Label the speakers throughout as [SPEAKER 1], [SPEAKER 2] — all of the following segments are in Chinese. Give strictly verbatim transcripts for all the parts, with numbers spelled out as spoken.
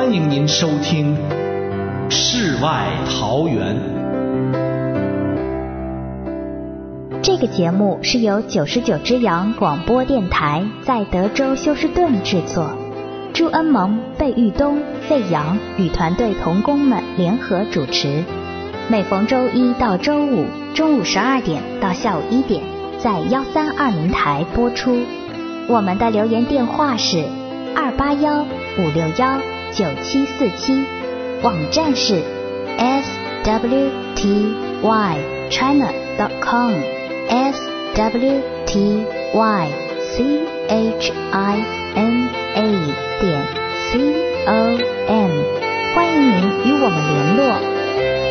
[SPEAKER 1] 欢迎您收听《世外桃源》。
[SPEAKER 2] 这个节目是由九十九只羊广播电台在德州休斯顿制作，朱恩蒙、贝玉东、费扬与团队同工们联合主持。每逢周一到周五中午十二点到下午一点，在幺三二零台播出。我们的留言电话是二八幺五六幺九七四七，网站是 s w t y china dot com s w t y c h i n a 点 c o m， 欢迎您与我们联络。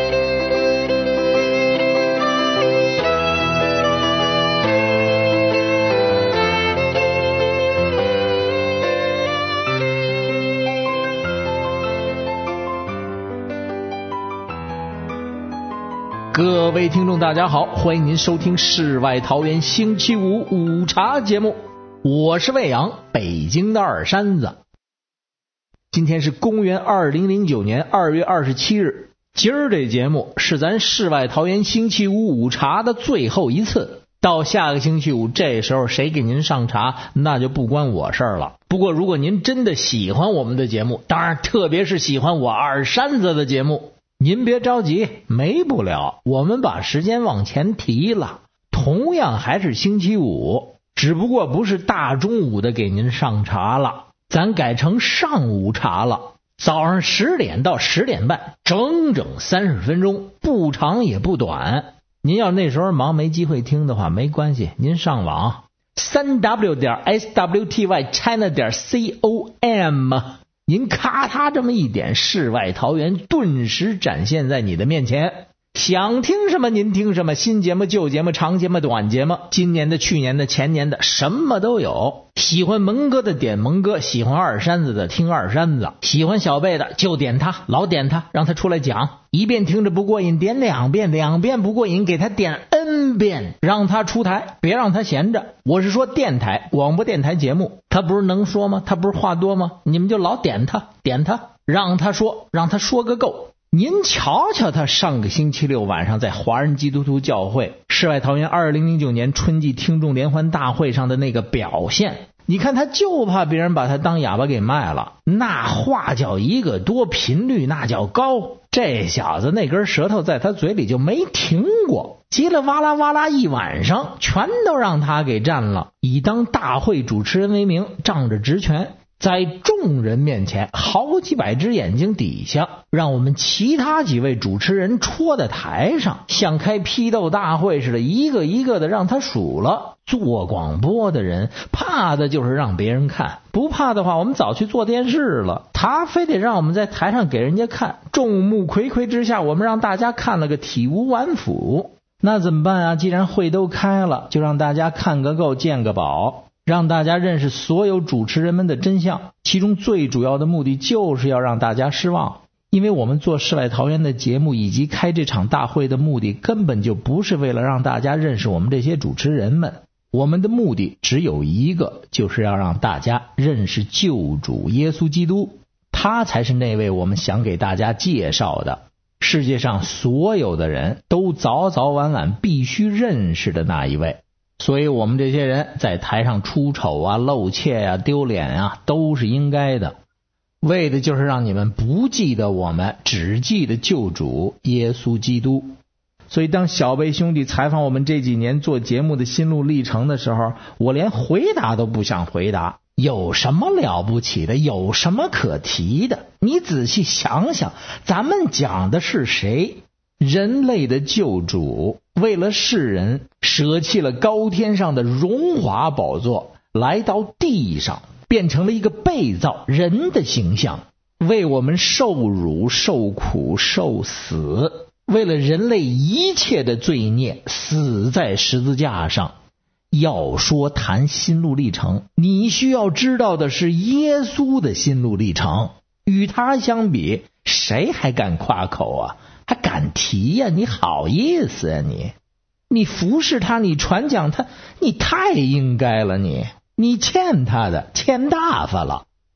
[SPEAKER 1] 各位听众大家好，欢迎您收听世外桃源星期五午茶节目，我是魏阳，北京的二山子。今天是公元二零零九年二月二十七日，今儿这节目是咱世外桃源星期五午茶的最后一次，到下个星期五这时候谁给您上茶那就不关我事儿了。不过如果您真的喜欢我们的节目，当然特别是喜欢我二山子的节目，您别着急，没不了，我们把时间往前提了，同样还是星期五，只不过不是大中午的给您上茶了，咱改成上午茶了，早上十点到十点半，整整三十分钟，不长也不短。您要那时候忙没机会听的话没关系，您上网 三 w 点 s w t y china 点 com，您咔嚓这么一点，世外桃源顿时展现在你的面前。想听什么您听什么，新节目旧节目长节目短节目，今年的去年的前年的什么都有。喜欢蒙哥的点蒙哥，喜欢二山子的听二山子，喜欢小贝的就点他，老点他，让他出来讲。一遍听着不过瘾，点两遍，两遍不过瘾，给他点 N 遍，让他出台，别让他闲着。我是说电台广播电台节目，他不是能说吗？他不是话多吗？你们就老点他点他，让他说，让他说个够。您瞧瞧他上个星期六晚上在华人基督徒教会世外桃源二零零九年春季听众联欢大会上的那个表现，你看他就怕别人把他当哑巴给卖了，那话叫一个多，频率那叫高，这小子那根舌头在他嘴里就没停过，叽了哇啦哇啦一晚上全都让他给占了，以当大会主持人为名，仗着职权在众人面前好几百只眼睛底下，让我们其他几位主持人戳在台上，像开批斗大会似的，一个一个的让他数了。做广播的人怕的就是让别人看，不怕的话我们早去做电视了，他非得让我们在台上给人家看，众目睽睽之下我们让大家看了个体无完肤，那怎么办啊？既然会都开了，就让大家看个够见个饱，让大家认识所有主持人们的真相，其中最主要的目的就是要让大家失望。因为我们做世外桃源的节目以及开这场大会的目的根本就不是为了让大家认识我们这些主持人们，我们的目的只有一个，就是要让大家认识救主耶稣基督，他才是那位我们想给大家介绍的，世界上所有的人都早早晚晚必须认识的那一位。所以我们这些人在台上出丑啊、露怯啊、丢脸啊，都是应该的，为的就是让你们不记得我们，只记得救主耶稣基督。所以当小贝兄弟采访我们这几年做节目的心路历程的时候，我连回答都不想回答，有什么了不起的，有什么可提的？你仔细想想，咱们讲的是谁？人类的救主，为了世人舍弃了高天上的荣华宝座，来到地上，变成了一个被造人的形象，为我们受辱、受苦、受死，为了人类一切的罪孽死在十字架上。要说谈心路历程，你需要知道的是耶稣的心路历程，与他相比，谁还敢夸口啊？还敢提呀、啊？你好意思啊你？你服侍他，你传讲他，你太应该了你，你欠他的，欠大发了。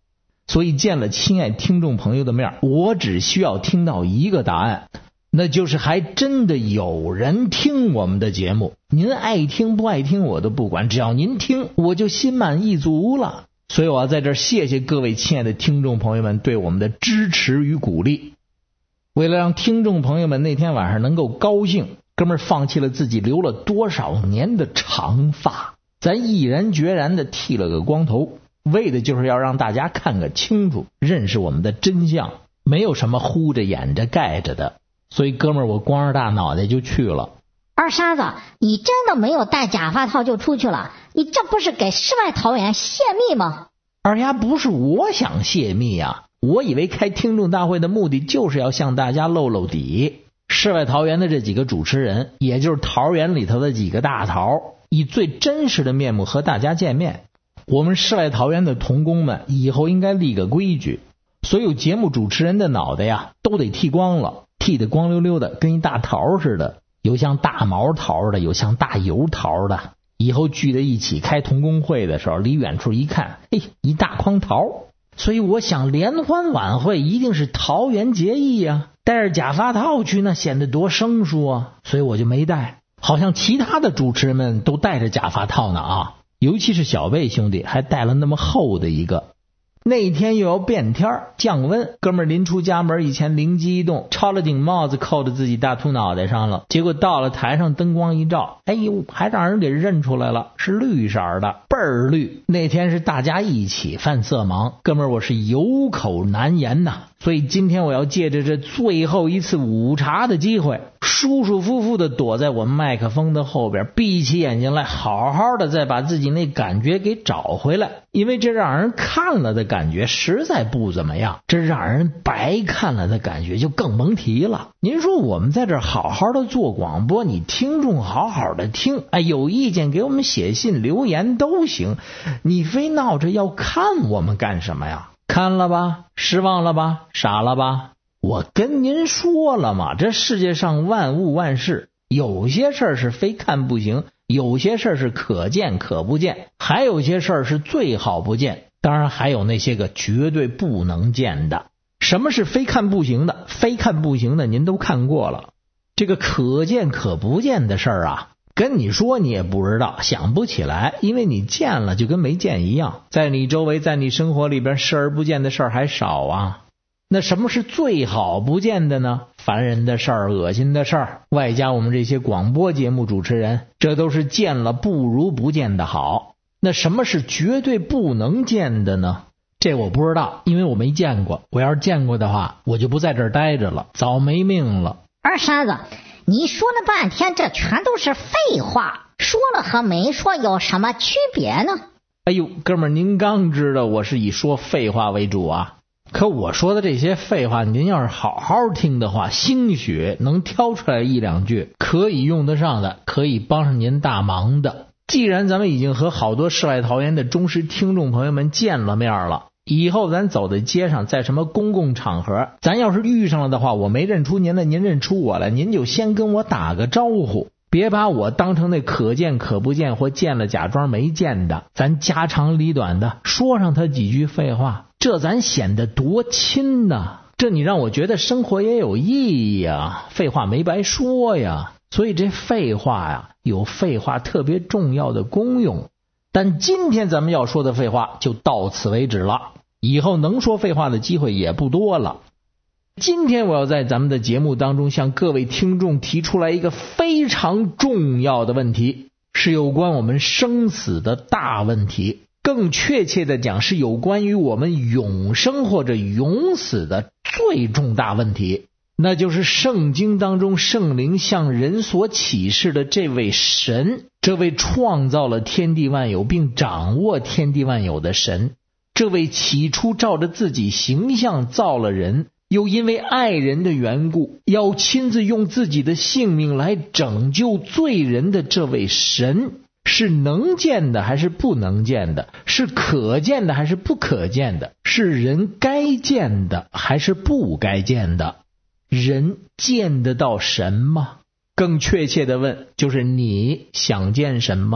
[SPEAKER 1] 所以见了亲爱听众朋友的面，我只需要听到一个答案，那就是还真的有人听我们的节目。您爱听不爱听我都不管，只要您听，我就心满意足了。所以我要在这儿谢谢各位亲爱的听众朋友们对我们的支持与鼓励。为了让听众朋友们那天晚上能够高兴，哥们儿放弃了自己留了多少年的长发，咱毅然决然的剃了个光头，为的就是要让大家看个清楚，认识我们的真相，没有什么糊着掩着盖着的。所以哥们儿，我光着大脑袋就去了。
[SPEAKER 3] 二傻子，你真的没有戴假发套就出去了？你这不是给世外桃源泄密吗？
[SPEAKER 1] 二丫，不是我想泄密啊，我以为开听众大会的目的就是要向大家露露底。世外桃源的这几个主持人，也就是桃园里头的几个大桃，以最真实的面目和大家见面。我们世外桃源的同工们以后应该立个规矩，所有节目主持人的脑袋呀都得剃光了，剃得光溜溜的，跟一大桃似的，有像大毛桃的，有像大油桃的。以后聚在一起开同工会的时候，离远处一看，哎，一大筐桃。所以我想联欢晚会一定是桃园结义啊，戴着假发套去那显得多生疏啊，所以我就没戴。好像其他的主持人们都戴着假发套呢啊，尤其是小贝兄弟还戴了那么厚的一个。那一天又要变天降温，哥们儿临出家门以前灵机一动，抄了顶帽子扣在自己大秃脑袋上了。结果到了台上灯光一照，哎呦，还让人给认出来了，是绿色的，倍儿绿。那天是大家一起犯色盲，哥们儿我是有口难言呐。所以今天我要借着这最后一次午茶的机会，舒舒服服的躲在我麦克风的后边，闭起眼睛来，好好的再把自己那感觉给找回来。因为这让人看了的感觉实在不怎么样，这让人白看了的感觉就更甭提了。您说我们在这好好的做广播，你听众好好的听，哎，有意见给我们写信留言都行，你非闹着要看我们干什么呀？看了吧，失望了吧，傻了吧？我跟您说了嘛，这世界上万物万事，有些事儿是非看不行，有些事儿是可见可不见，还有些事儿是最好不见，当然还有那些个绝对不能见的。什么是非看不行的？非看不行的您都看过了。这个可见可不见的事儿啊，跟你说你也不知道，想不起来，因为你见了就跟没见一样，在你周围在你生活里边视而不见的事儿还少啊。那什么是最好不见的呢？烦人的事儿，恶心的事儿，外加我们这些广播节目主持人，这都是见了不如不见的好。那什么是绝对不能见的呢？这我不知道，因为我没见过。我要是见过的话，我就不在这儿待着了，早没命了。
[SPEAKER 3] 二傻子，你说了半天这全都是废话，说了和没说有什么区别呢？
[SPEAKER 1] 哎呦，哥们儿，您刚知道我是以说废话为主啊。可我说的这些废话，您要是好好听的话，兴许能挑出来一两句可以用得上的，可以帮上您大忙的。既然咱们已经和好多世外桃源的忠实听众朋友们见了面了，以后咱走在街上，在什么公共场合，咱要是遇上了的话，我没认出您来，您认出我来，您就先跟我打个招呼，别把我当成那可见可不见或见了假装没见的，咱家长里短的说上他几句废话，这咱显得多亲呐！这你让我觉得生活也有意义呀，废话没白说呀。所以这废话呀，有废话特别重要的功用。但今天咱们要说的废话就到此为止了，以后能说废话的机会也不多了。今天我要在咱们的节目当中向各位听众提出来一个非常重要的问题，是有关我们生死的大问题，更确切的讲是有关于我们永生或者永死的最重大问题，那就是圣经当中圣灵向人所启示的这位神，这位创造了天地万有并掌握天地万有的神，这位起初照着自己形象造了人，又因为爱人的缘故要亲自用自己的性命来拯救罪人的这位神，是能见的还是不能见的？是可见的还是不可见的？是人该见的还是不该见的？人见得到神吗？更确切的问，就是你想见神吗？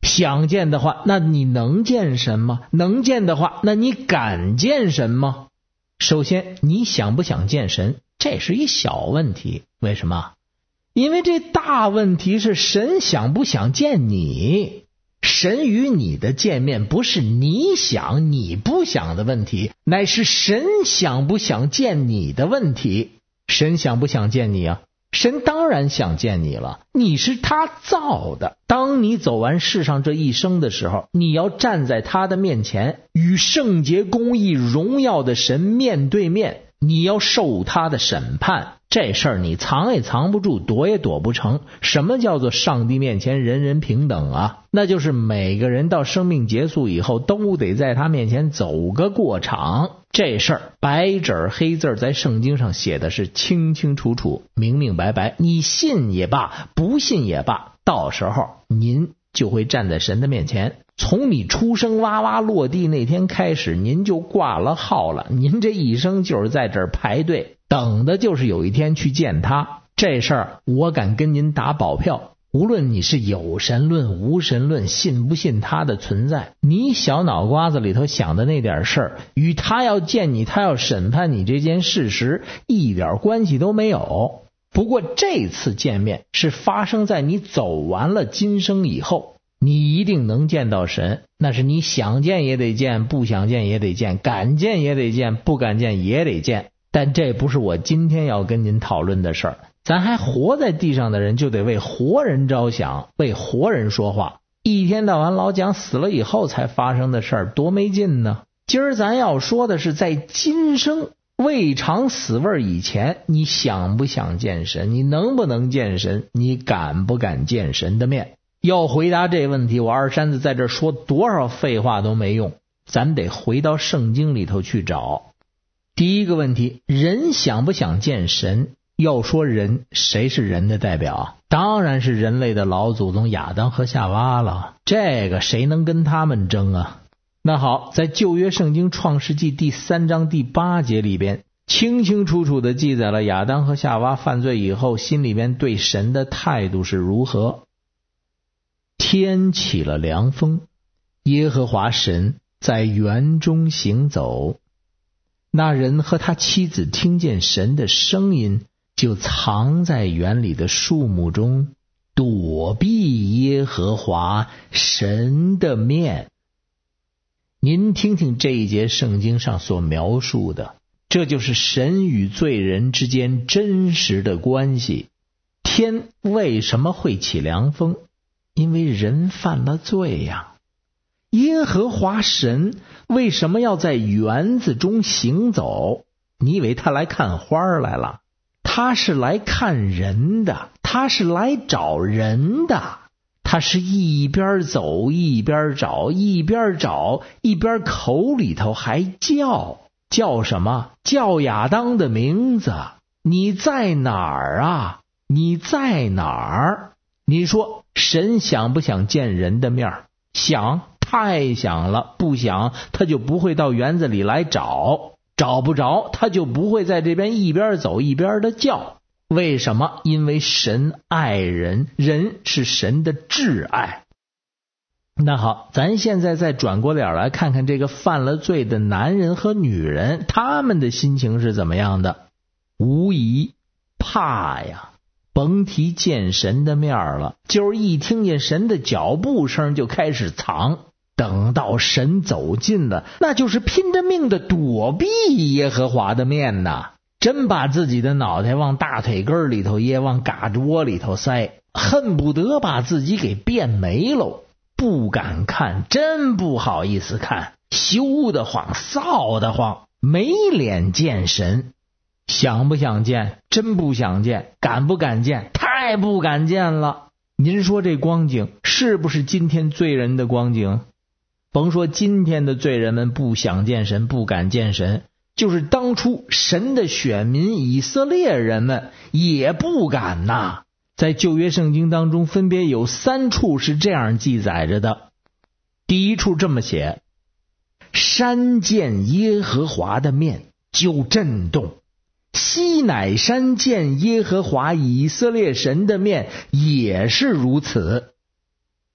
[SPEAKER 1] 想见的话，那你能见神吗？能见的话，那你敢见神吗？首先，你想不想见神，这是一小问题。为什么？因为这大问题是神想不想见你。神与你的见面不是你想你不想的问题，乃是神想不想见你的问题。神想不想见你啊？神当然想见你了，你是他造的。当你走完世上这一生的时候，你要站在他的面前，与圣洁公义荣耀的神面对面，你要受他的审判。这事儿你藏也藏不住，躲也躲不成。什么叫做上帝面前人人平等啊？那就是每个人到生命结束以后都得在他面前走个过场。这事儿白纸黑字在圣经上写的是清清楚楚，明明白白，你信也罢，不信也罢，到时候您就会站在神的面前。从你出生哇哇落地那天开始，您就挂了号了，您这一生就是在这儿排队，等的就是有一天去见他。这事儿我敢跟您打保票，无论你是有神论无神论，信不信他的存在，你小脑瓜子里头想的那点事儿，与他要见你，他要审判你这件事实一点关系都没有。不过这次见面是发生在你走完了今生以后，你一定能见到神，那是你想见也得见，不想见也得见，敢见也得见，不敢见也得见。但这不是我今天要跟您讨论的事儿。咱还活在地上的人就得为活人着想，为活人说话，一天到晚老讲死了以后才发生的事儿，多没劲呢。今儿咱要说的是在今生未尝死味以前，你想不想见神？你能不能见神？你敢不敢见神的面？要回答这问题，我二山子在这说多少废话都没用，咱得回到圣经里头去找。第一个问题，人想不想见神？要说人，谁是人的代表？当然是人类的老祖宗亚当和夏娃了，这个谁能跟他们争啊？那好，在旧约圣经创世纪第三章第八节里边，清清楚楚地记载了亚当和夏娃犯罪以后心里边对神的态度是如何。天起了凉风，耶和华神在园中行走，那人和他妻子听见神的声音，就藏在园里的树木中，躲避耶和华神的面。您听听这一节圣经上所描述的，这就是神与罪人之间真实的关系。天为什么会起凉风？因为人犯了罪呀。耶和华神为什么要在园子中行走？你以为他来看花来了？他是来看人的，他是来找人的。他是一边走一边找，一边找一边口里头还叫，叫什么？叫亚当的名字。你在哪儿啊？你在哪儿？你说神想不想见人的面？想，太想了。不想他就不会到园子里来找，找不着他就不会在这边一边走一边的叫。为什么？因为神爱人，人是神的挚爱。那好，咱现在再转过脸来看看这个犯了罪的男人和女人，他们的心情是怎么样的？无疑怕呀，甭提见神的面了，就是一听见神的脚步声就开始藏，等到神走近了，那就是拼着命的躲避耶和华的面呐，真把自己的脑袋往大腿根里头掖，往嘎吱窝里头塞，恨不得把自己给变没喽，不敢看，真不好意思看，羞得慌，臊得慌，没脸见神。想不想见？真不想见。敢不敢见？太不敢见了。您说这光景是不是今天罪人的光景？甭说今天的罪人们不想见神，不敢见神，就是当初神的选民以色列人们也不敢呐。在旧约圣经当中分别有三处是这样记载着的。第一处这么写：山见耶和华的面就震动，西乃山见耶和华以色列神的面也是如此。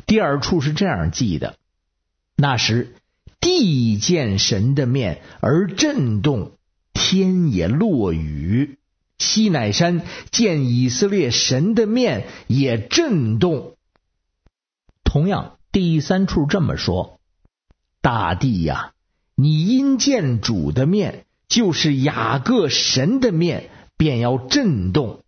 [SPEAKER 1] 第二处是这样记的：那时地见神的面而震动，天也落雨。西乃山见以色列神的面也震动。同样，第三处这么说：大地呀，你因见主的面，就是雅各神的面，便要震动。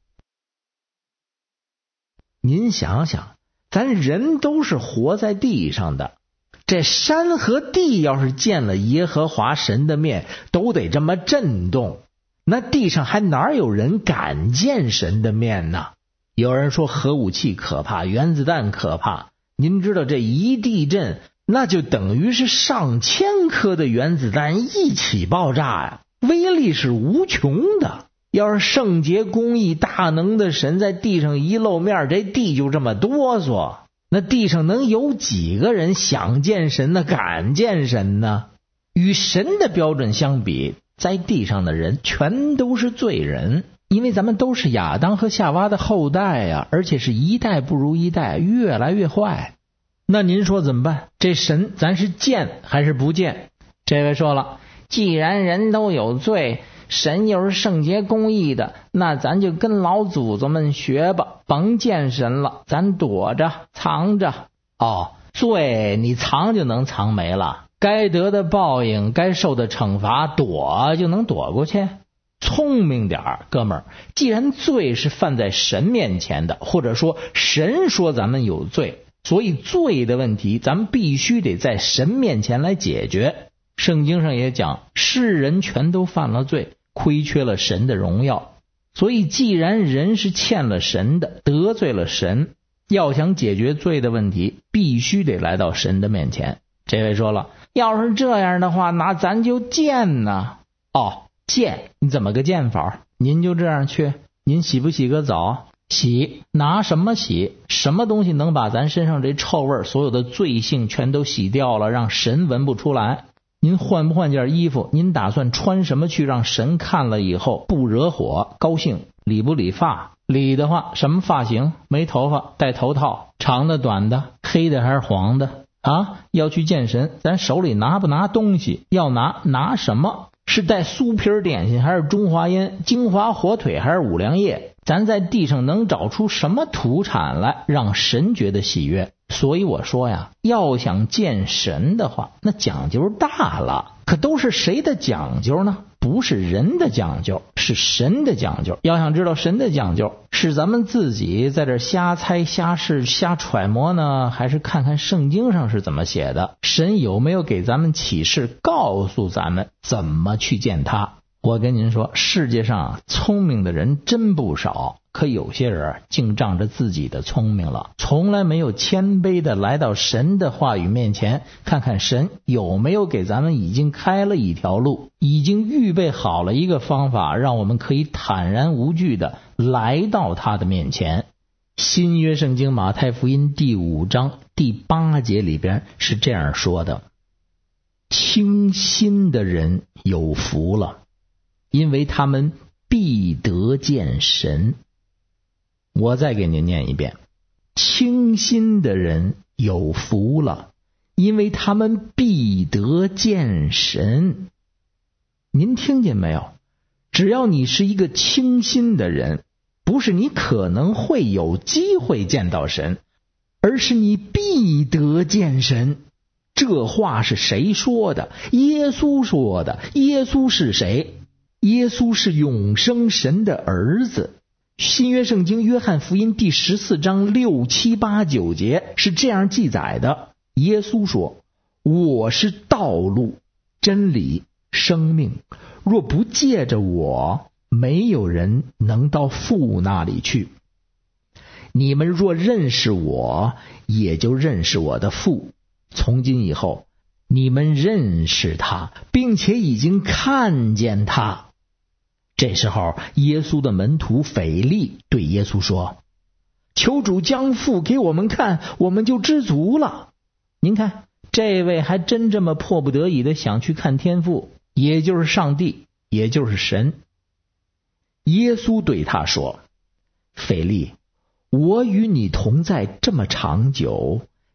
[SPEAKER 1] 您想想，咱人都是活在地上的，这山和地要是见了耶和华神的面，都得这么震动，那地上还哪有人敢见神的面呢？有人说核武器可怕，原子弹可怕，您知道这一地震，那就等于是上千颗的原子弹一起爆炸呀，威力是无穷的。要是圣洁公义大能的神在地上一露面，这地就这么哆嗦，那地上能有几个人想见神呢，敢见神呢？与神的标准相比，在地上的人全都是罪人，因为咱们都是亚当和夏娃的后代呀、啊，而且是一代不如一代，越来越坏。那您说怎么办？这神咱是见还是不见？这位说了，既然人都有罪，神又是圣洁公义的，那咱就跟老祖宗们学吧，甭见神了，咱躲着藏着。哦，罪你藏就能藏没了，该得的报应，该受的惩罚，躲就能躲过去。聪明点儿，哥们儿，既然罪是犯在神面前的，或者说神说咱们有罪，所以罪的问题咱们必须得在神面前来解决。圣经上也讲，世人全都犯了罪，亏缺了神的荣耀。所以既然人是欠了神的，得罪了神，要想解决罪的问题，必须得来到神的面前。这位说了，要是这样的话，那咱就见呢。哦，见，你怎么个见法？您就这样去，您洗不洗个澡？洗，拿什么洗？什么东西能把咱身上这臭味，所有的罪性全都洗掉了，让神闻不出来？您换不换件衣服？您打算穿什么去让神看了以后不惹火高兴？理不理发？理的话什么发型？没头发，戴头套，长的短的，黑的还是黄的啊？要去见神，咱手里拿不拿东西？要拿拿什么？是带酥皮点心还是中华烟？金华火腿还是五粮液？咱在地上能找出什么土产来让神觉得喜悦？所以我说呀，要想见神的话，那讲究大了。可都是谁的讲究呢？不是人的讲究，是神的讲究。要想知道神的讲究，是咱们自己在这瞎猜瞎试瞎揣摩呢，还是看看圣经上是怎么写的？神有没有给咱们启示，告诉咱们怎么去见他？我跟您说，世界上聪明的人真不少，可有些人竟仗着自己的聪明了，从来没有谦卑的来到神的话语面前，看看神有没有给咱们已经开了一条路，已经预备好了一个方法，让我们可以坦然无惧的来到他的面前。新约圣经马太福音第五章第八节里边是这样说的：清心的人有福了，因为他们必得见神。我再给您念一遍，清心的人有福了，因为他们必得见神。您听见没有？只要你是一个清心的人，不是你可能会有机会见到神，而是你必得见神。这话是谁说的？耶稣说的。耶稣是谁？耶稣是永生神的儿子。新约圣经约翰福音第十四章六七八九节是这样记载的：耶稣说，我是道路真理生命，若不借着我，没有人能到父那里去。你们若认识我，也就认识我的父。从今以后，你们认识他，并且已经看见他。这时候，耶稣的门徒腓力对耶稣说，求主将父给我们看，我们就知足了。您看，这位还真这么迫不得已的想去看天父，也就是上帝，也就是神。耶稣对他说，腓力，我与你同在这么长久，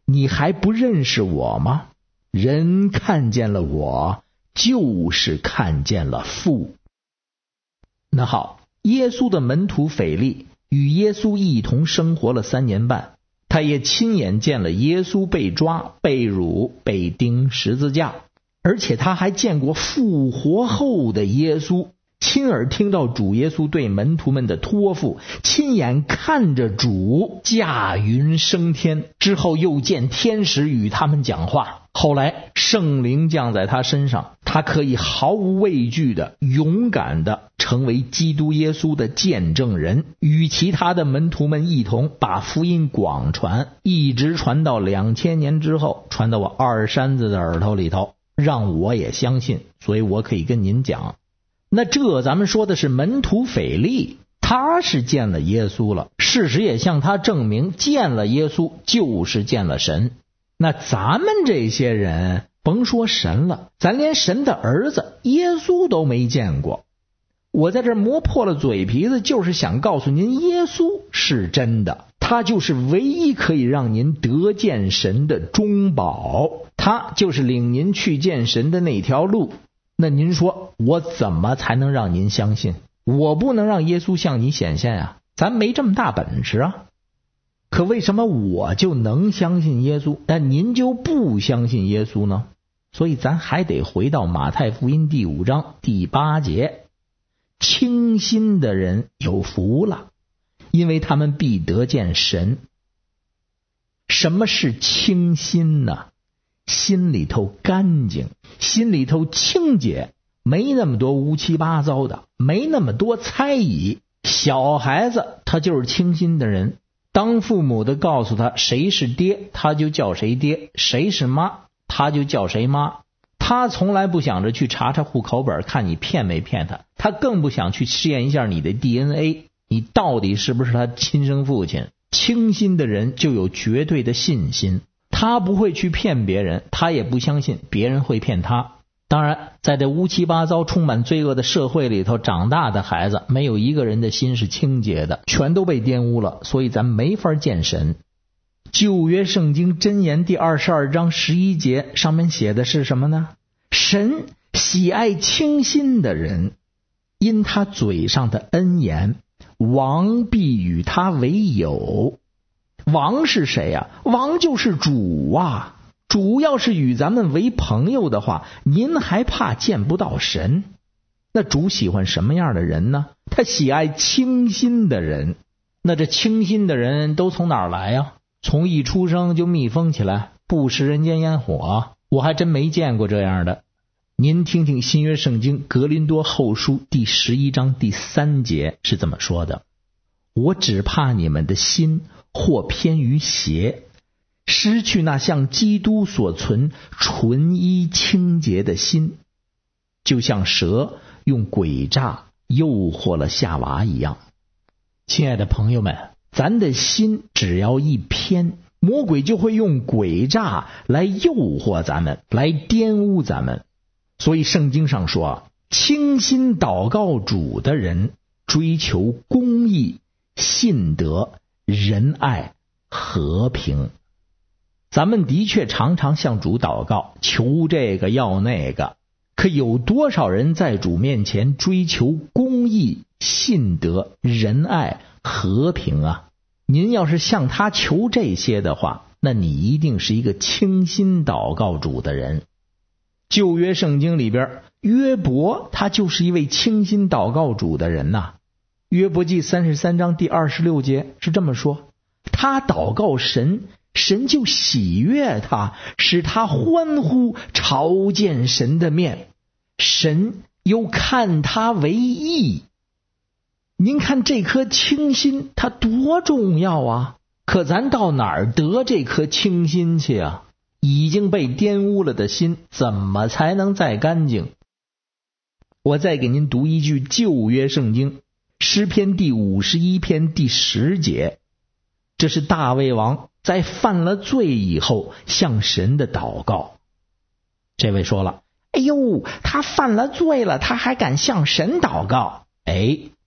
[SPEAKER 1] 你还不认识我吗？人看见了我，就是看见了父。那好，耶稣的门徒腓力与耶稣一同生活了三年半，他也亲眼见了耶稣被抓、被辱、被钉十字架，而且他还见过复活后的耶稣，亲耳听到主耶稣对门徒们的托付，亲眼看着主驾云升天，之后又见天使与他们讲话。后来圣灵降在他身上，他可以毫无畏惧的、勇敢的成为基督耶稣的见证人，与其他的门徒们一同把福音广传，一直传到两千年之后，传到我二山子的耳朵里头，让我也相信。所以我可以跟您讲，那这咱们说的是门徒腓力，他是见了耶稣了，事实也向他证明，见了耶稣就是见了神。那咱们这些人甭说神了，咱连神的儿子耶稣都没见过。我在这磨破了嘴皮子，就是想告诉您，耶稣是真的，他就是唯一可以让您得见神的中保，他就是领您去见神的那条路。那您说我怎么才能让您相信？我不能让耶稣向你显现啊，咱没这么大本事啊。可为什么我就能相信耶稣，但您就不相信耶稣呢？所以咱还得回到马太福音第五章第八节，清心的人有福了，因为他们必得见神。什么是清心呢？心里头干净，心里头清洁，没那么多乌七八糟的，没那么多猜疑。小孩子他就是清心的人，当父母的告诉他谁是爹，他就叫谁爹，谁是妈，他就叫谁妈。他从来不想着去查查户口本看你骗没骗他，他更不想去试验一下你的 D N A， 你到底是不是他亲生父亲。清心的人就有绝对的信心，他不会去骗别人，他也不相信别人会骗他。当然在这乌七八糟充满罪恶的社会里头长大的孩子，没有一个人的心是清洁的，全都被玷污了，所以咱没法见神。旧约圣经箴言第二十二章十一节上面写的是什么呢？神喜爱清心的人，因他嘴上的恩言，王必与他为友。王是谁呀？王就是主啊。主要是与咱们为朋友的话，您还怕见不到神？那主喜欢什么样的人呢？他喜爱清心的人。那这清心的人都从哪儿来呀？从一出生就密封起来，不食人间烟火，我还真没见过这样的。您听听新约圣经格林多后书第十一章第三节是这么说的：我只怕你们的心或偏于邪，失去那像基督所存纯一清洁的心，就像蛇用诡诈诱惑了夏娃一样。亲爱的朋友们，咱的心只要一偏，魔鬼就会用诡诈来诱惑咱们，来玷污咱们。所以圣经上说，清心祷告主的人追求公义、信德、仁爱、和平。咱们的确常常向主祷告，求这个要那个，可有多少人在主面前追求公义、信德、仁爱、和平啊？您要是向他求这些的话，那你一定是一个清心祷告主的人。旧约圣经里边，约伯他就是一位清心祷告主的人呐、啊。约伯记三十三章第二十六节是这么说：他祷告神，神就喜悦他，使他欢呼，朝见神的面，神又看他为义。您看这颗清心它多重要啊！可咱到哪儿得这颗清心去啊？已经被玷污了的心怎么才能再干净？我再给您读一句旧约圣经诗篇第五十一篇第十节，这是大卫王在犯了罪以后向神的祷告。这位说了，哎呦，他犯了罪了，他还敢向神祷告？哎，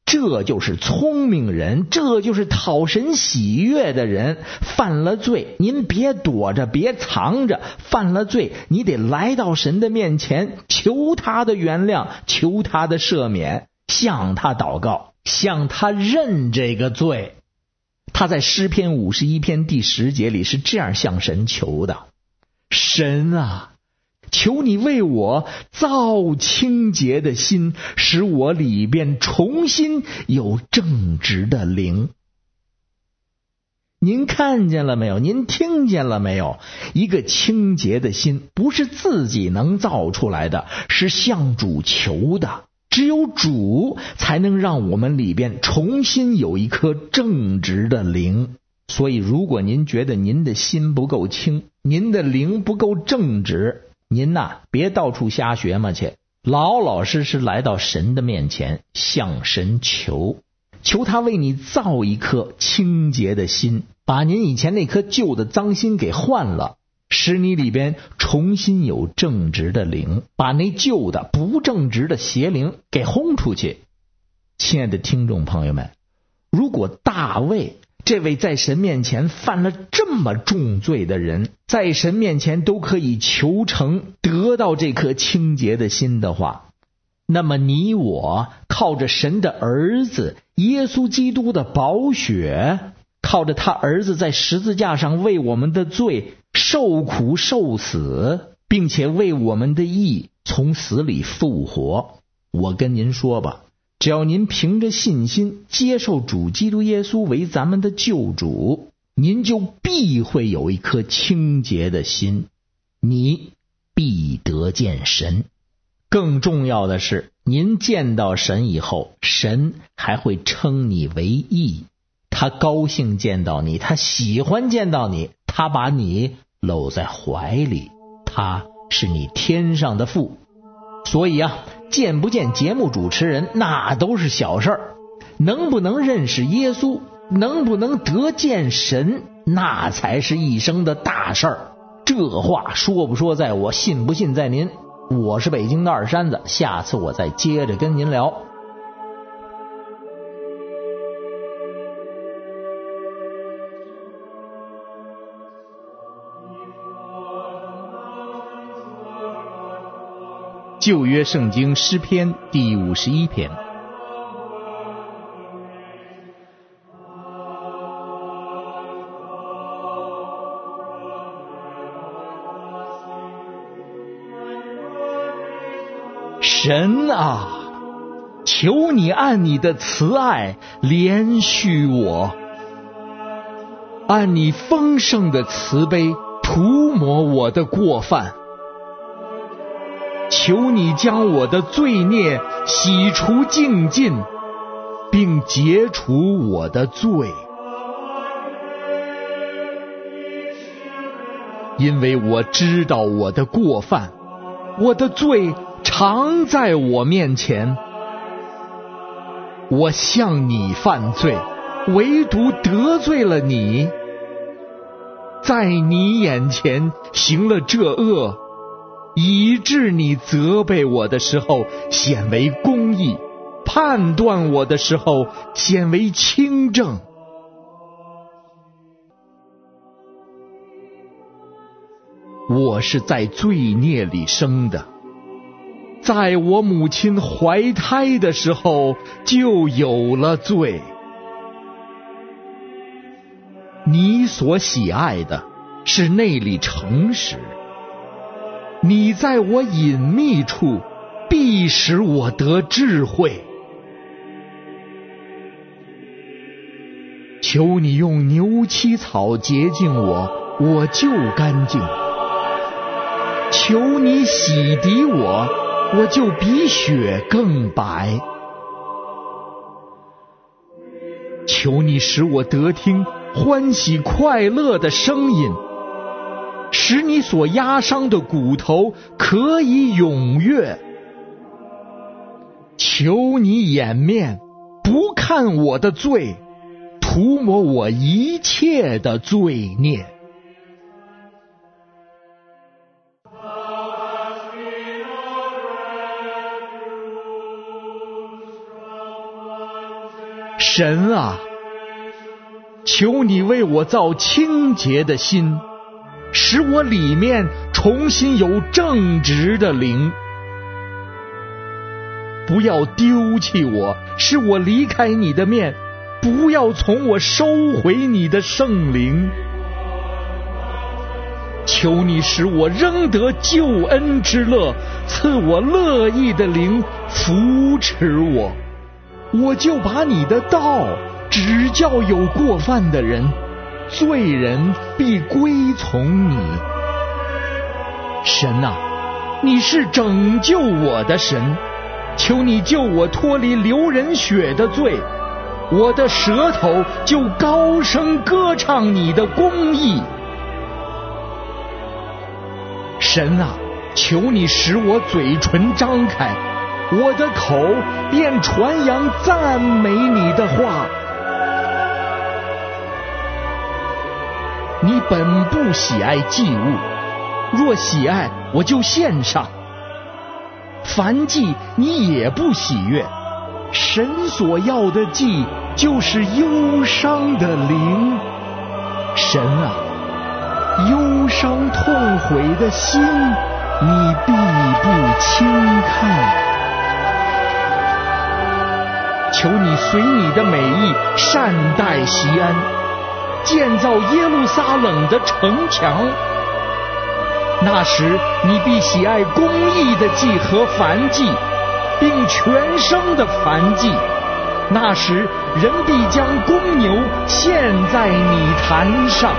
[SPEAKER 1] 这就是聪明人，这就是讨神喜悦的人。犯了罪，您别躲着，别藏着，犯了罪，你得来到神的面前，求他的原谅，求他的赦免，向他祷告，向他认这个罪。他在诗篇五十一篇第十节里是这样向神求的：神啊，求你为我造清洁的心，使我里边重新有正直的灵。您看见了没有？您听见了没有？一个清洁的心不是自己能造出来的，是向主求的。只有主才能让我们里边重新有一颗正直的灵。所以如果您觉得您的心不够清，您的灵不够正直，您呐、啊，别到处瞎学嘛去，老老实实来到神的面前，向神求，求他为你造一颗清洁的心，把您以前那颗旧的脏心给换了，使你里边重新有正直的灵，把那旧的不正直的邪灵给轰出去。亲爱的听众朋友们，如果大卫这位在神面前犯了这么重罪的人，在神面前都可以求成得到这颗清洁的心的话，那么你我靠着神的儿子耶稣基督的宝血，靠着他儿子在十字架上为我们的罪受苦受死，并且为我们的义从死里复活，我跟您说吧，只要您凭着信心接受主基督耶稣为咱们的救主，您就必会有一颗清洁的心，你必得见神。更重要的是，您见到神以后，神还会称你为义，他高兴见到你，他喜欢见到你，他把你搂在怀里，他是你天上的父。所以啊，见不见节目主持人那都是小事儿，能不能认识耶稣，能不能得见神，那才是一生的大事儿。这话说不说在我，信不信在您。我是北京的二山子，下次我再接着跟您聊。旧约圣经诗篇第五十一篇。神啊，求你按你的慈爱怜恤我，按你丰盛的慈悲涂抹我的过犯，求你将我的罪孽洗除净尽，并解除我的罪，因为我知道我的过犯，我的罪常在我面前。我向你犯罪，唯独得罪了你，在你眼前行了这恶，以致你责备我的时候显为公义，判断我的时候显为清正。我是在罪孽里生的，在我母亲怀胎的时候就有了罪。你所喜爱的是内里诚实，你在我隐秘处必使我得智慧。求你用牛膝草洁净我，我就干净。求你洗涤我，我就比雪更白。求你使我得听欢喜快乐的声音，使你所压伤的骨头可以踊跃。求你掩面不看我的罪，涂抹我一切的罪孽。 神啊，求你为我造清洁的心，使我里面重新有正直的灵。不要丢弃我，使我离开你的面，不要从我收回你的圣灵。求你使我仍得救恩之乐，赐我乐意的灵扶持我，我就把你的道指教有过犯的人，罪人必归从你。神啊，你是拯救我的神，求你救我脱离流人血的罪，我的舌头就高声歌唱你的公义。神啊，求你使我嘴唇张开，我的口便传扬赞美你的话。你本不喜爱祭物，若喜爱，我就献上。凡祭你也不喜悦，神所要的祭就是忧伤的灵。神啊，忧伤痛悔的心你必不轻看。求你随你的美意善待锡安，建造耶路撒冷的城墙。那时你必喜爱公义的祭和燔祭，并全生的燔祭。那时人必将公牛献在你坛上。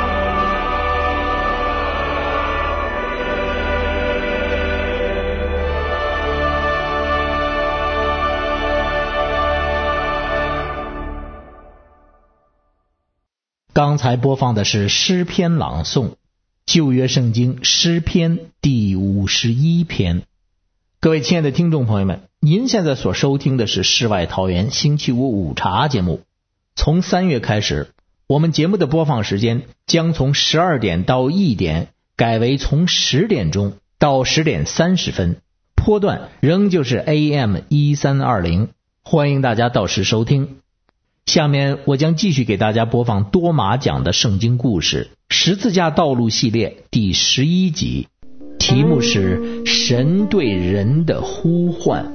[SPEAKER 1] 刚才播放的是诗篇朗诵，旧约圣经诗篇第五十一篇。各位亲爱的听众朋友们，您现在所收听的是世外桃源星期五午茶节目。从三月开始，我们节目的播放时间将从十二点到一点改为从十点钟到十点三十分，波段仍旧是 A M 一三二零，欢迎大家到时收听。下面我将继续给大家播放多马讲的圣经故事十字架道路系列第十一集，题目是神对人的呼唤。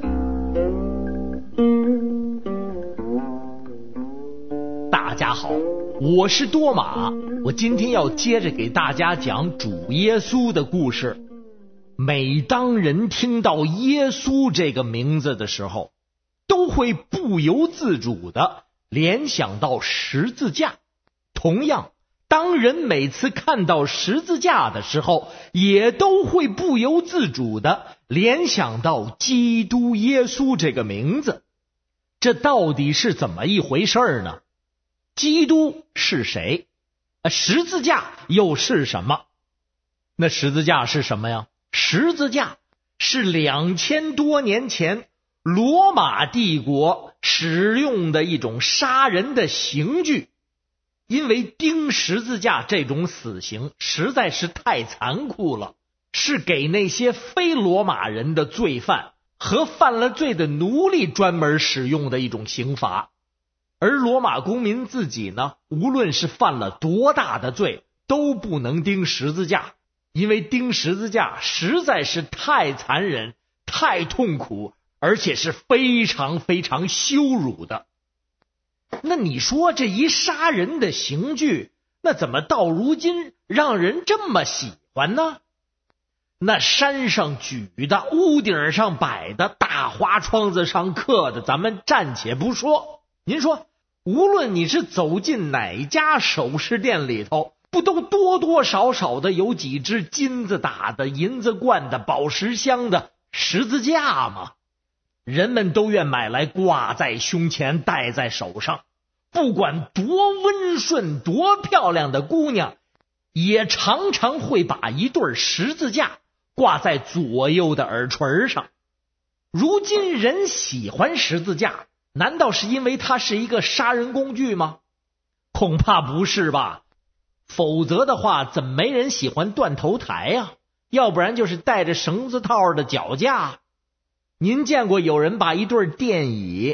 [SPEAKER 1] 大家好，我是多马，我今天要接着给大家讲主耶稣的故事。每当人听到耶稣这个名字的时候，都会不由自主的联想到十字架。同样，当人每次看到十字架的时候，也都会不由自主的联想到基督耶稣这个名字。这到底是怎么一回事呢？基督是谁？十字架又是什么？那十字架是什么呀？十字架是两千多年前罗马帝国使用的一种杀人的刑具。因为钉十字架这种死刑实在是太残酷了，是给那些非罗马人的罪犯和犯了罪的奴隶专门使用的一种刑罚。而罗马公民自己呢，无论是犯了多大的罪，都不能钉十字架，因为钉十字架实在是太残忍、太痛苦，而且是非常非常羞辱的。那你说这一杀人的刑具，那怎么到如今让人这么喜欢呢？那山上举的、屋顶上摆的、大花窗子上刻的，咱们暂且不说。您说，无论你是走进哪家首饰店里头，不都多多少少的有几只金子打的、银子灌的、宝石镶的十字架吗？人们都愿买来挂在胸前，戴在手上。不管多温顺多漂亮的姑娘，也常常会把一对十字架挂在左右的耳垂上。如今人喜欢十字架，难道是因为它是一个杀人工具吗？恐怕不是吧。否则的话，怎么没人喜欢断头台呀？要不然就是带着绳子套的脚架。您见过有人把一对电椅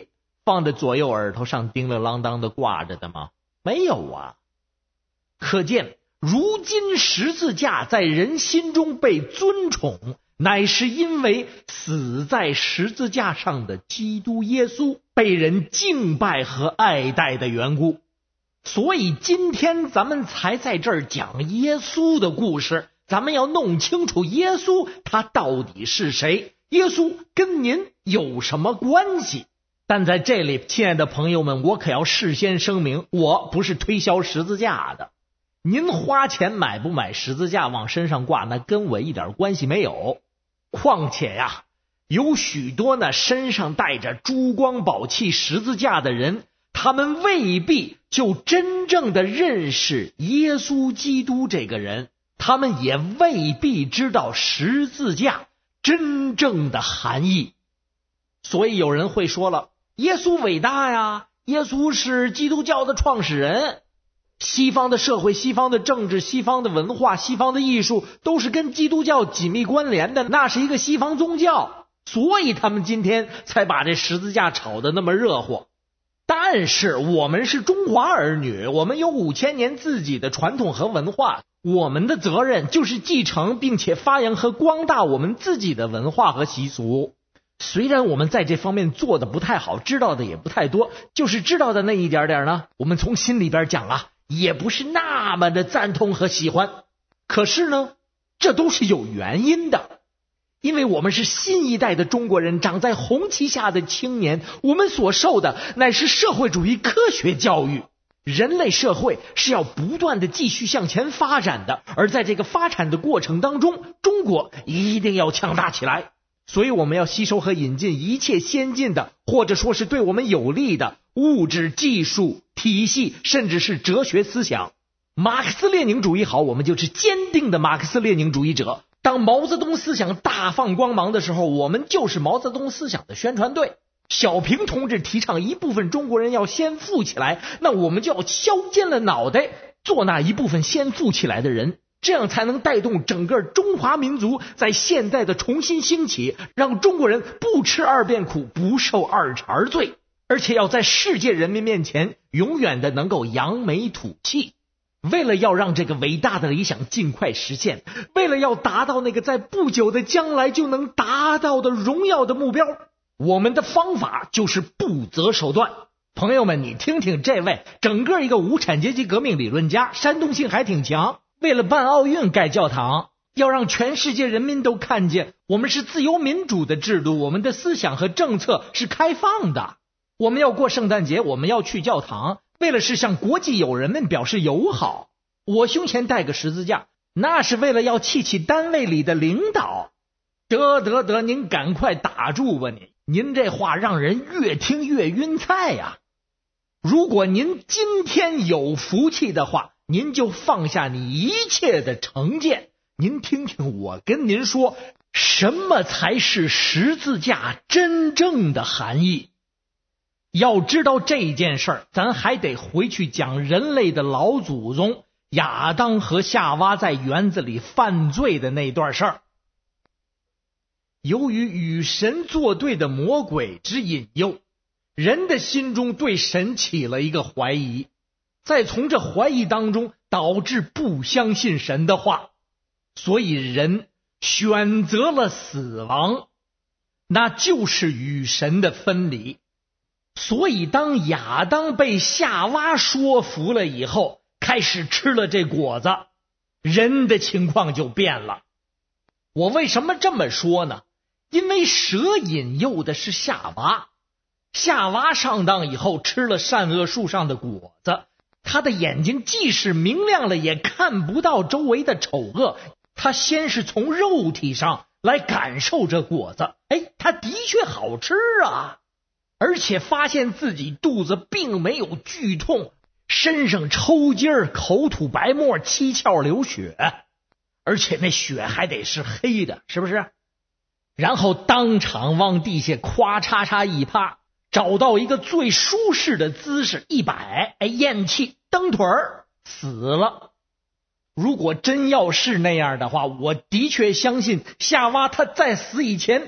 [SPEAKER 1] 放在左右耳朵上叮了啷当的挂着的吗？没有啊。可见如今十字架在人心中被尊崇，乃是因为死在十字架上的基督耶稣被人敬拜和爱戴的缘故。所以今天咱们才在这儿讲耶稣的故事，咱们要弄清楚耶稣他到底是谁，耶稣跟您有什么关系。但在这里，亲爱的朋友们，我可要事先声明，我不是推销十字架的。您花钱买不买十字架往身上挂，那跟我一点关系没有。况且呀，有许多呢身上带着珠光宝气十字架的人，他们未必就真正的认识耶稣基督这个人，他们也未必知道十字架真正的含义。所以有人会说了，耶稣伟大呀，耶稣是基督教的创始人，西方的社会、西方的政治、西方的文化、西方的艺术都是跟基督教紧密关联的，那是一个西方宗教，所以他们今天才把这十字架炒得那么热火。但是我们是中华儿女，我们有五千年自己的传统和文化，我们的责任就是继承并且发扬和光大我们自己的文化和习俗。虽然我们在这方面做的不太好，知道的也不太多，就是知道的那一点点呢，我们从心里边讲啊，也不是那么的赞同和喜欢。可是呢，这都是有原因的，因为我们是新一代的中国人，长在红旗下的青年，我们所受的乃是社会主义科学教育。人类社会是要不断的继续向前发展的，而在这个发展的过程当中，中国一定要强大起来。所以我们要吸收和引进一切先进的，或者说是对我们有利的物质、技术、体系，甚至是哲学思想。马克思列宁主义好，我们就是坚定的马克思列宁主义者。当毛泽东思想大放光芒的时候，我们就是毛泽东思想的宣传队。小平同志提倡一部分中国人要先富起来，那我们就要削尖了脑袋做那一部分先富起来的人，这样才能带动整个中华民族在现代的重新兴起，让中国人不吃二遍苦，不受二茬罪，而且要在世界人民面前永远的能够扬眉吐气。为了要让这个伟大的理想尽快实现，为了要达到那个在不久的将来就能达到的荣耀的目标，我们的方法就是不择手段。朋友们，你听听这位整个一个无产阶级革命理论家，煽动性还挺强，为了办奥运盖教堂，要让全世界人民都看见我们是自由民主的制度，我们的思想和政策是开放的。我们要过圣诞节，我们要去教堂，为了是向国际友人们表示友好。我胸前带个十字架，那是为了要气气单位里的领导。得得得，您赶快打住吧您，您这话让人越听越晕菜呀。如果您今天有福气的话，您就放下你一切的成见，您听听我跟您说，什么才是十字架真正的含义。要知道这件事儿，咱还得回去讲人类的老祖宗亚当和夏娃在园子里犯罪的那段事儿。由于与神作对的魔鬼之引诱，人的心中对神起了一个怀疑，再从这怀疑当中导致不相信神的话，所以人选择了死亡，那就是与神的分离。所以当亚当被夏娃说服了以后，开始吃了这果子，人的情况就变了。我为什么这么说呢？因为蛇引诱的是夏娃，夏娃上当以后吃了善恶树上的果子，他的眼睛既是明亮了，也看不到周围的丑恶。他先是从肉体上来感受这果子，哎，他的确好吃啊，而且发现自己肚子并没有剧痛，身上抽筋儿，口吐白沫，七窍流血，而且那血还得是黑的，是不是？然后当场往地下咵嚓嚓一趴，找到一个最舒适的姿势一摆，哎，咽气蹬腿儿死了。如果真要是那样的话，我的确相信夏娃她在死以前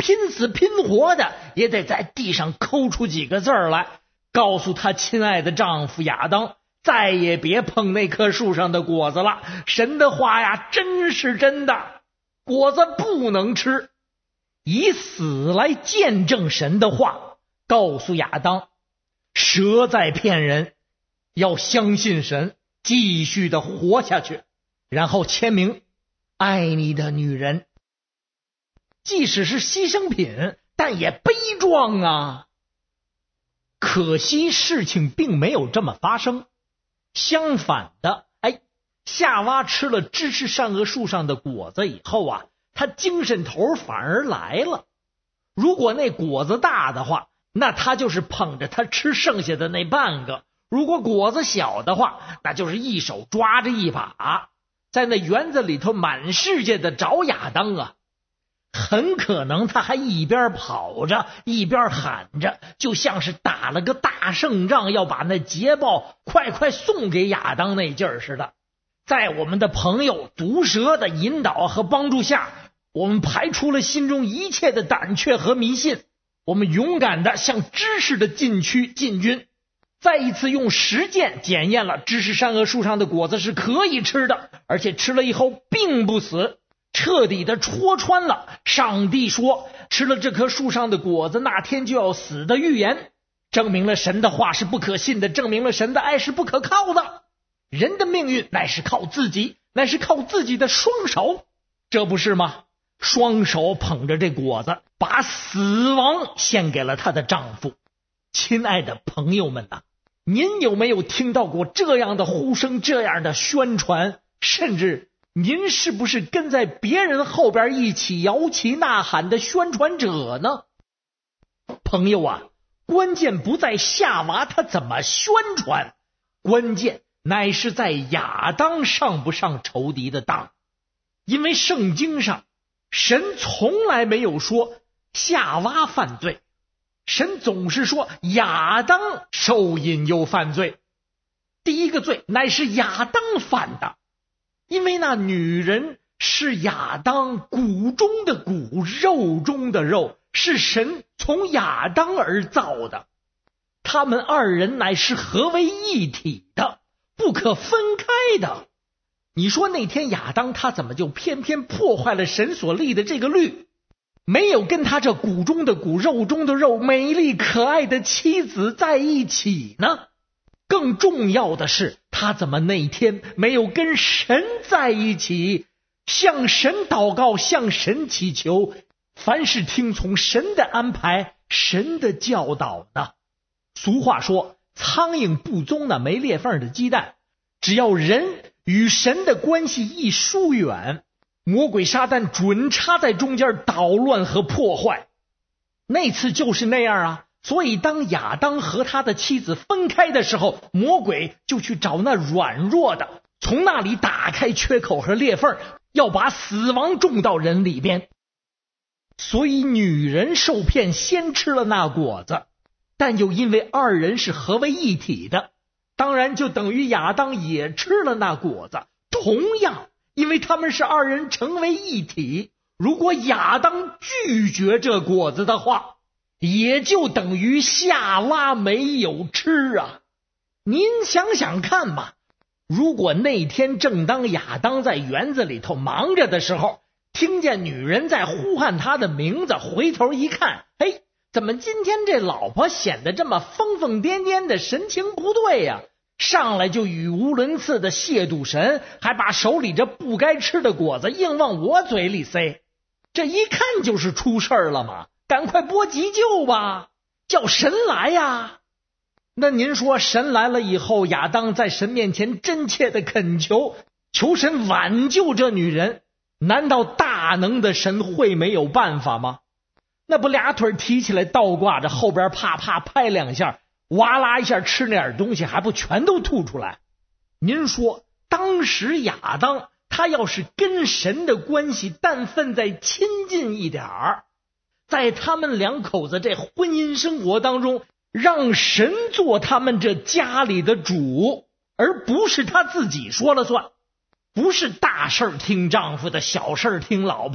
[SPEAKER 1] 拼死拼活的也得在地上抠出几个字来，告诉她亲爱的丈夫亚当，再也别碰那棵树上的果子了。神的话呀，真是真的，果子不能吃。以死来见证神的话，告诉亚当，蛇在骗人，要相信神，继续的活下去。然后签名，爱你的女人。即使是牺牲品，但也悲壮啊。可惜事情并没有这么发生，相反的，哎，夏娃吃了知识善恶树上的果子以后啊，她精神头反而来了。如果那果子大的话，那她就是捧着它吃剩下的那半个；如果果子小的话，那就是一手抓着一把，在那园子里头满世界的找亚当啊。很可能他还一边跑着一边喊着，就像是打了个大胜仗，要把那捷报快快送给亚当那劲儿似的。在我们的朋友毒蛇的引导和帮助下，我们排除了心中一切的胆怯和迷信，我们勇敢的向知识的禁区进军，再一次用实践检验了知识善恶树上的果子是可以吃的，而且吃了以后并不死，彻底的戳穿了上帝说吃了这棵树上的果子那天就要死的预言，证明了神的话是不可信的，证明了神的爱是不可靠的。人的命运乃是靠自己，乃是靠自己的双手，这不是吗？双手捧着这果子，把死亡献给了她的丈夫。亲爱的朋友们啊，您有没有听到过这样的呼声，这样的宣传？甚至您是不是跟在别人后边一起摇旗呐喊的宣传者呢？朋友啊，关键不在夏娃他怎么宣传，关键乃是在亚当上不上仇敌的当。因为圣经上神从来没有说夏娃犯罪，神总是说亚当受引诱犯罪。第一个罪乃是亚当犯的，因为那女人是亚当骨中的骨，肉中的肉，是神从亚当而造的，他们二人乃是合为一体的，不可分开的。你说那天亚当他怎么就偏偏破坏了神所立的这个律，没有跟他这骨中的骨，肉中的肉，美丽可爱的妻子在一起呢？更重要的是，他怎么那天没有跟神在一起，向神祷告，向神祈求，凡是听从神的安排，神的教导呢？俗话说，苍蝇不踪那没裂缝的鸡蛋，只要人与神的关系一疏远，魔鬼撒旦准插在中间捣乱和破坏。那次就是那样啊。所以当亚当和他的妻子分开的时候，魔鬼就去找那软弱的，从那里打开缺口和裂缝，要把死亡种到人里边。所以女人受骗先吃了那果子，但又因为二人是合为一体的，当然就等于亚当也吃了那果子。同样，因为他们是二人成为一体，如果亚当拒绝这果子的话，也就等于夏娃没有吃啊。您想想看吧，如果那天正当亚当在园子里头忙着的时候，听见女人在呼喊他的名字，回头一看，嘿，怎么今天这老婆显得这么疯疯癫癫的，神情不对呀、啊？上来就语无伦次的亵渎神，还把手里这不该吃的果子硬往我嘴里塞，这一看就是出事了嘛！赶快拨急救吧，叫神来呀！那您说神来了以后，亚当在神面前真切的恳求，求神挽救这女人，难道大能的神会没有办法吗？那不俩腿提起来倒挂着，后边啪啪拍两下，哇啦一下吃那点东西，还不全都吐出来？您说当时亚当他要是跟神的关系但分再亲近一点儿，在他们两口子这婚姻生活当中，让神做他们这家里的主，而不是他自己说了算，不是大事听丈夫的，小事听老婆的，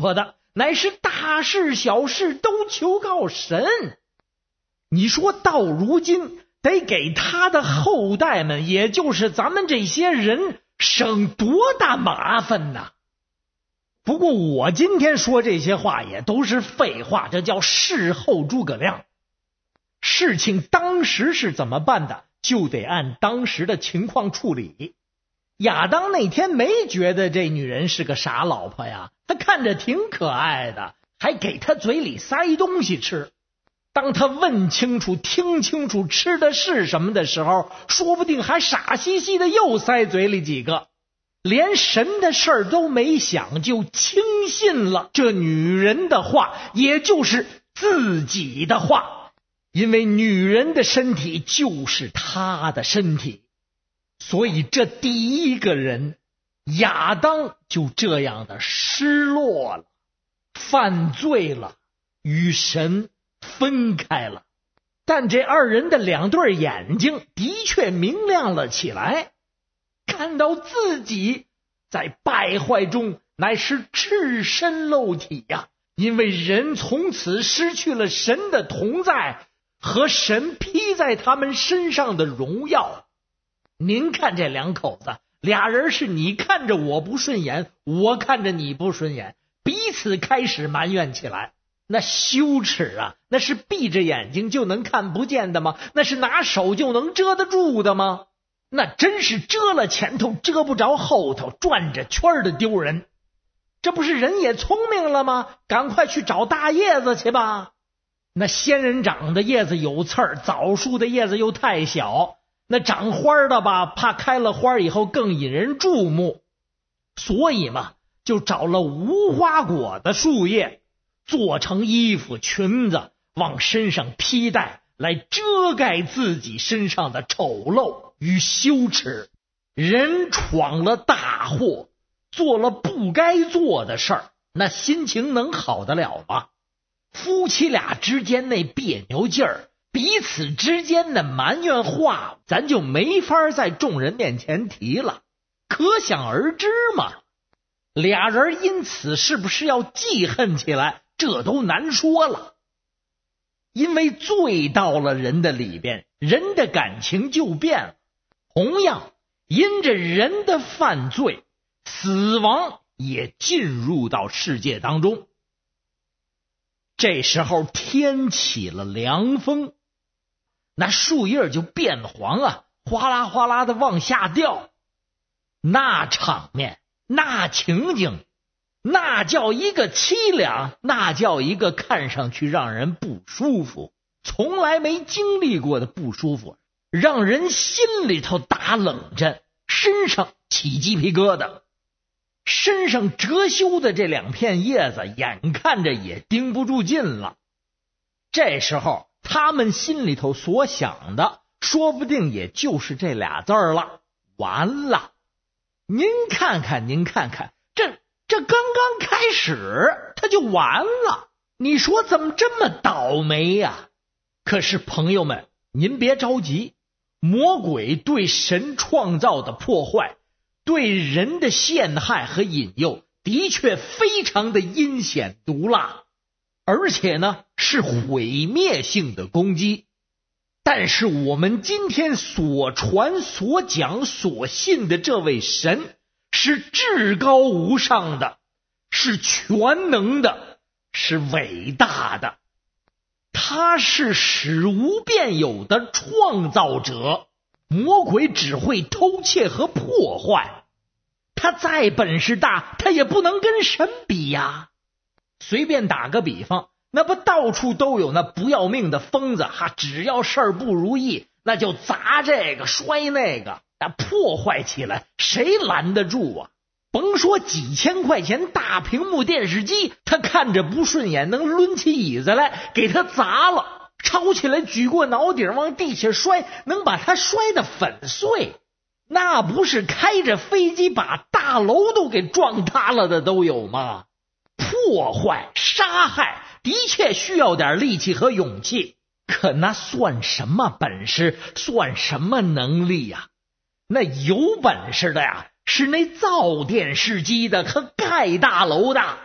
[SPEAKER 1] 乃是大事小事都求告神。你说到如今得给他的后代们，也就是咱们这些人省多大麻烦呐！不过我今天说这些话也都是废话，这叫事后诸葛亮。事情当时是怎么办的，就得按当时的情况处理。亚当那天没觉得这女人是个傻老婆呀，他看着挺可爱的，还给她嘴里塞东西吃。当他问清楚听清楚吃的是什么的时候，说不定还傻兮兮的又塞嘴里几个，连神的事儿都没想，就轻信了这女人的话，也就是自己的话。因为女人的身体就是他的身体，所以这第一个人亚当就这样的失落了，犯罪了，与神分开了。但这二人的两对眼睛的确明亮了起来，看到自己在败坏中乃是赤身露体呀、啊！因为人从此失去了神的同在和神披在他们身上的荣耀。您看这两口子，俩人是你看着我不顺眼，我看着你不顺眼，彼此开始埋怨起来。那羞耻啊，那是闭着眼睛就能看不见的吗？那是拿手就能遮得住的吗？那真是遮了前头遮不着后头，转着圈的丢人。这不是人也聪明了吗？赶快去找大叶子去吧。那仙人掌的叶子有刺儿，枣树的叶子又太小，那长花的吧，怕开了花以后更引人注目，所以嘛，就找了无花果的树叶做成衣服裙子，往身上披戴，来遮盖自己身上的丑陋与羞耻。人闯了大祸，做了不该做的事儿，那心情能好得了吗？夫妻俩之间那别扭劲儿，彼此之间的埋怨话，咱就没法在众人面前提了，可想而知嘛。俩人因此是不是要记恨起来，这都难说了。因为罪到了人的里边，人的感情就变了。同样，因着人的犯罪，死亡也进入到世界当中。这时候天起了凉风，那树叶就变黄啊，哗啦哗啦的往下掉。那场面，那情景，那叫一个凄凉，那叫一个看上去让人不舒服，从来没经历过的不舒服，让人心里头打冷战，身上起鸡皮疙瘩。身上遮羞的这两片叶子眼看着也盯不住劲了。这时候他们心里头所想的说不定也就是这俩字儿了，完了。您看看您看看，这这刚刚开始他就完了，你说怎么这么倒霉呀？可是朋友们，您别着急，魔鬼对神创造的破坏，对人的陷害和引诱，的确非常的阴险毒辣，而且呢是毁灭性的攻击。但是我们今天所传所讲所信的这位神是至高无上的，是全能的，是伟大的，他是使无变有的创造者。魔鬼只会偷窃和破坏，他再本事大，他也不能跟神比呀。随便打个比方，那不到处都有那不要命的疯子哈，只要事儿不如意，那就砸这个摔那个，那破坏起来谁拦得住啊？甭说几千块钱大屏幕电视机，他看着不顺眼，能抡起椅子来给他砸了，抄起来举过脑顶往地下摔，能把他摔得粉碎。那不是开着飞机把大楼都给撞塌了的都有吗？破坏杀害的确需要点力气和勇气，可那算什么本事，算什么能力呀？那有本事的呀，是那造电视机的和盖大楼的。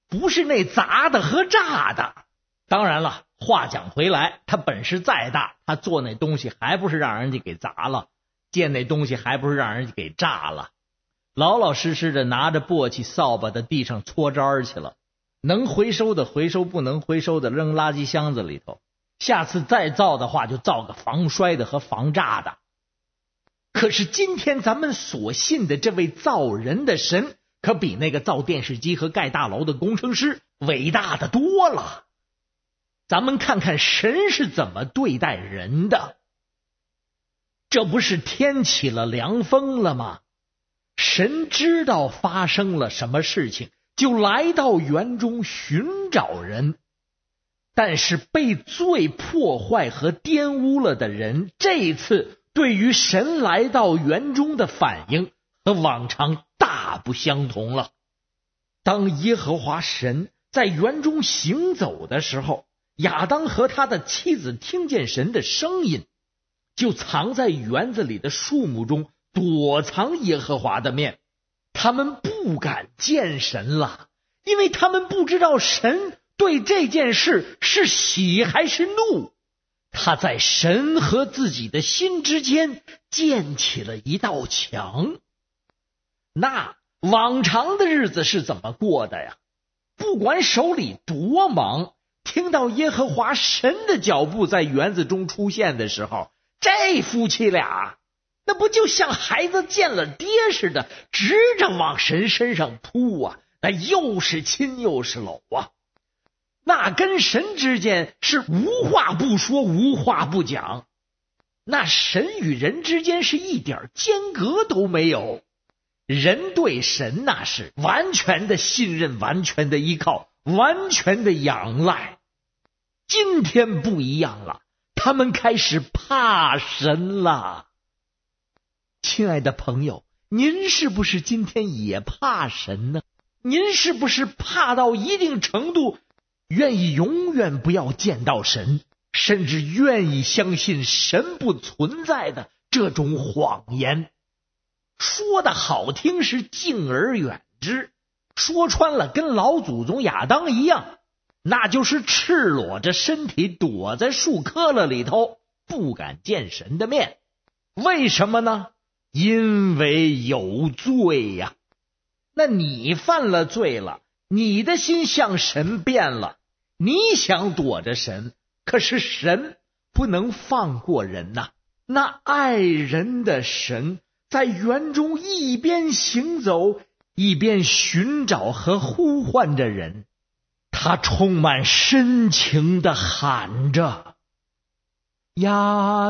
[SPEAKER 1] 不是那砸的和炸的。当然了，话讲回来，他本事再大，他做那东西还不是让人家给砸了，建那东西还不是让人家给炸了。老老实实的拿着簸箕扫把在地上搓渣去了，能回收的回收，不能回收的扔垃圾箱子里头。下次再造的话，就造个防摔的和防炸的。可是今天咱们所信的这位造人的神，可比那个造电视机和盖大楼的工程师伟大的多了。咱们看看神是怎么对待人的。这不是天起了凉风了吗？神知道发生了什么事情，就来到园中寻找人。但是被罪破坏和玷污了的人，这一次对于神来到园中的反应和往常大不相同了。当耶和华神在园中行走的时候，亚当和他的妻子听见神的声音，就藏在园子里的树木中躲藏耶和华的面。他们不敢见神了，因为他们不知道神对这件事是喜还是怒。他在神和自己的心之间建起了一道墙。那往常的日子是怎么过的呀？不管手里多忙，听到耶和华神的脚步在园子中出现的时候，这夫妻俩那不就像孩子见了爹似的，直着往神身上扑啊，那又是亲又是搂啊。那跟神之间是无话不说，无话不讲。那神与人之间是一点间隔都没有。人对神那是完全的信任，完全的依靠，完全的仰赖。今天不一样了，他们开始怕神了。亲爱的朋友，您是不是今天也怕神呢？您是不是怕到一定程度，愿意永远不要见到神，甚至愿意相信神不存在的这种谎言？说的好听是敬而远之，说穿了跟老祖宗亚当一样，那就是赤裸着身体躲在树棵了里头，不敢见神的面。为什么呢？因为有罪呀。那你犯了罪了，你的心向神变了，你想躲着神，可是神不能放过人呐。那爱人的神在园中一边行走，一边寻找和呼唤着人。他充满深情地喊着：亚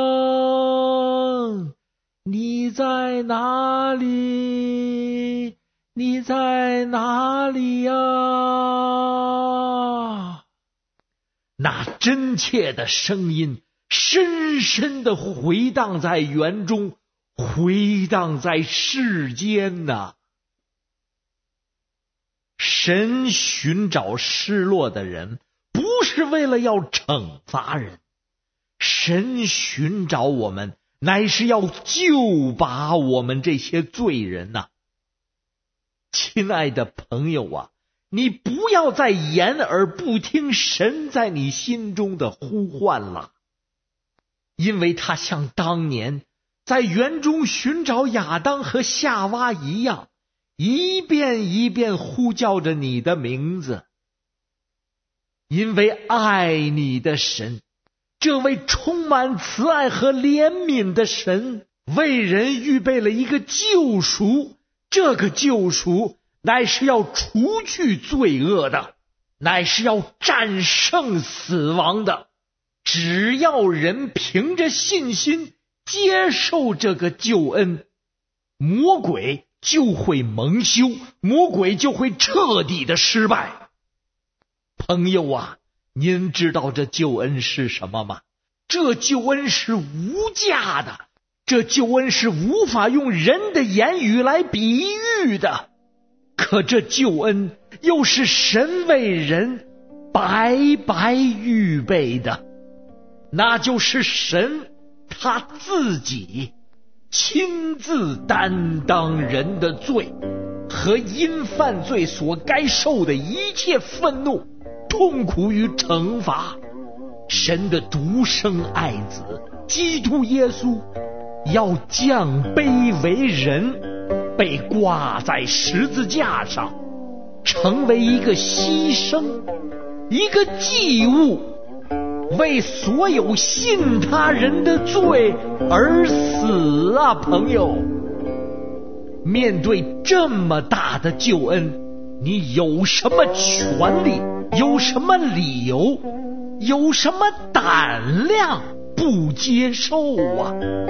[SPEAKER 1] 当，你在哪里？你在哪里呀？那真切的声音深深地回荡在园中，回荡在世间呐。神寻找失落的人，不是为了要惩罚人，神寻找我们，乃是要救拔我们这些罪人呐。亲爱的朋友啊，你不要再掩耳不听神在你心中的呼唤了，因为他像当年在园中寻找亚当和夏娃一样，一遍一遍呼叫着你的名字。因为爱你的神，这位充满慈爱和怜悯的神，为人预备了一个救赎。这个救赎乃是要除去罪恶的，乃是要战胜死亡的。只要人凭着信心接受这个救恩，魔鬼就会蒙羞，魔鬼就会彻底的失败。朋友啊，您知道这救恩是什么吗？这救恩是无价的，这救恩是无法用人的言语来比喻的。可这救恩又是神为人白白预备的，那就是神他自己亲自担当人的罪，和和因犯罪所该受的一切愤怒、痛苦与惩罚，神的独生爱子基督耶稣要降卑为人，被挂在十字架上，成为一个牺牲，一个祭物，为所有信他人的罪而死啊！朋友，面对这么大的救恩，你有什么权利，有什么理由，有什么胆量不接受啊？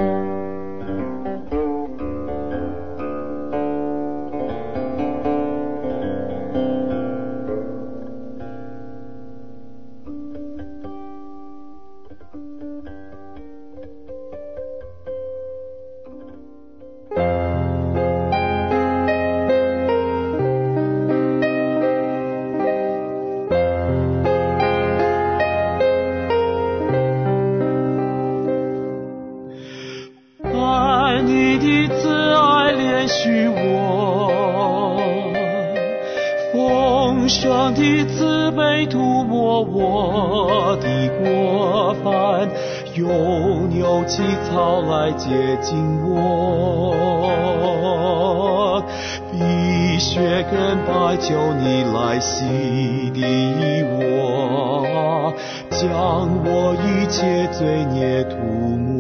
[SPEAKER 4] 上的慈悲涂抹我的过犯，用牛起草来洁净我，比雪更白，求你来洗涤我，将我一切罪孽涂抹，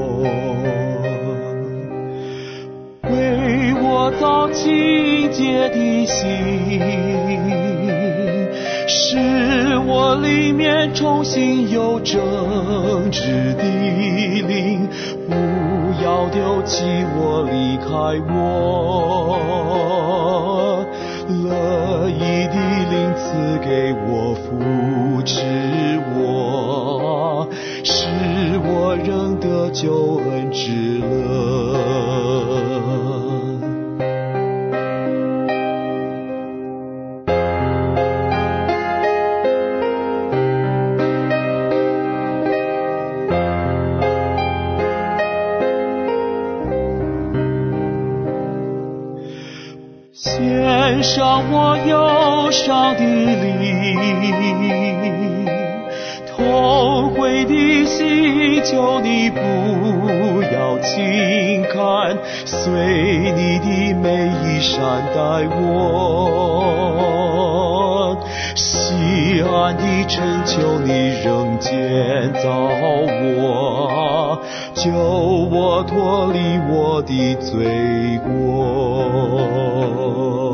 [SPEAKER 4] 为我造清洁的心，使我里面重新有正直的灵，不要丢弃我，离开我，乐意的灵赐给我，扶持我，使我仍得救恩之乐。献上我忧伤的灵，痛悔的心，求你不要轻看，随你的美意善待我，西安的城，求你仍建造我，救我脱离我的罪过。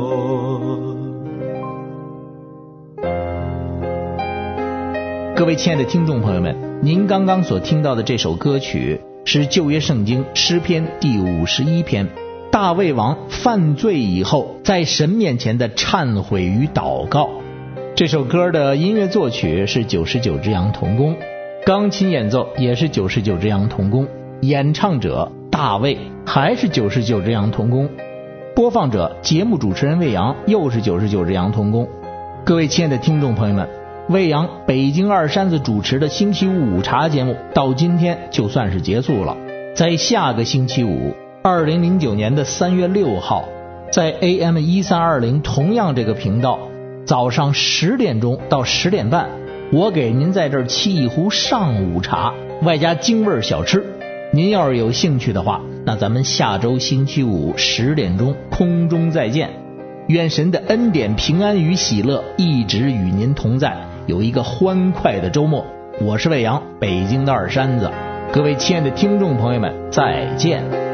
[SPEAKER 1] 各位亲爱的听众朋友们，您刚刚所听到的这首歌曲是旧约圣经诗篇第五十一篇，大卫王犯罪以后在神面前的忏悔与祷告。这首歌的音乐作曲是九十九只羊同工，钢琴演奏也是九十九只羊同工，演唱者大卫还是九十九只羊同工，播放者节目主持人魏阳又是九十九只羊同工。各位亲爱的听众朋友们，魏阳北京二山子主持的星期五午茶节目到今天就算是结束了。在下个星期五二零零九年的三月六号，在 A M 一三二零同样这个频道，早上十点钟到十点半，我给您在这儿沏一壶上午茶，外加京味小吃。您要是有兴趣的话，那咱们下周星期五十点钟空中再见。愿神的恩典、平安与喜乐一直与您同在，有一个欢快的周末。我是魏阳，北京的二山子。各位亲爱的听众朋友们，再见。